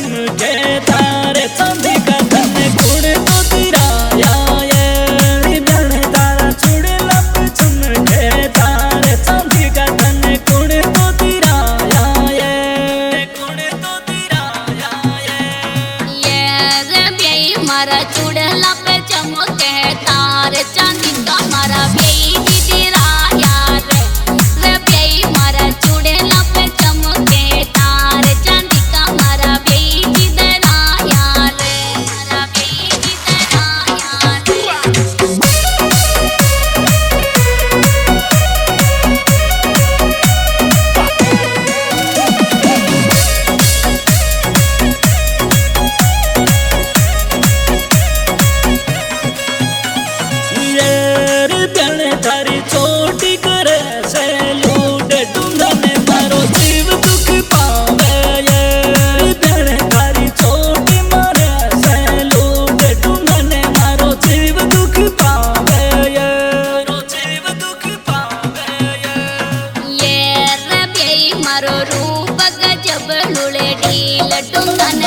चमके तारे चांदी का धन कुड़ तो तेरा आया बन तारा चूड़ लब चमके तारे चांदी का धन कुड़ तो तेरा आया कुड़ तो तेरा आया ये रे बेई मारा चूड़ लब चमके तारे चांदी का मारा बेई तेरा यार रे बेई मारा चूड़ लब चमके तारे चांदी का मारा बेई तेरा यार मारा बेई तेरा यार थारी चोटी करे से लूट डूंगा में मारो जीव दुख पावे ये बेड़े थारी चोटी मारे से लूट डूंगा ने मारो जीव दुख पावे ये जीव दुख पावे ये रे बेई मारो रूप गजब लुले ढील डूंगा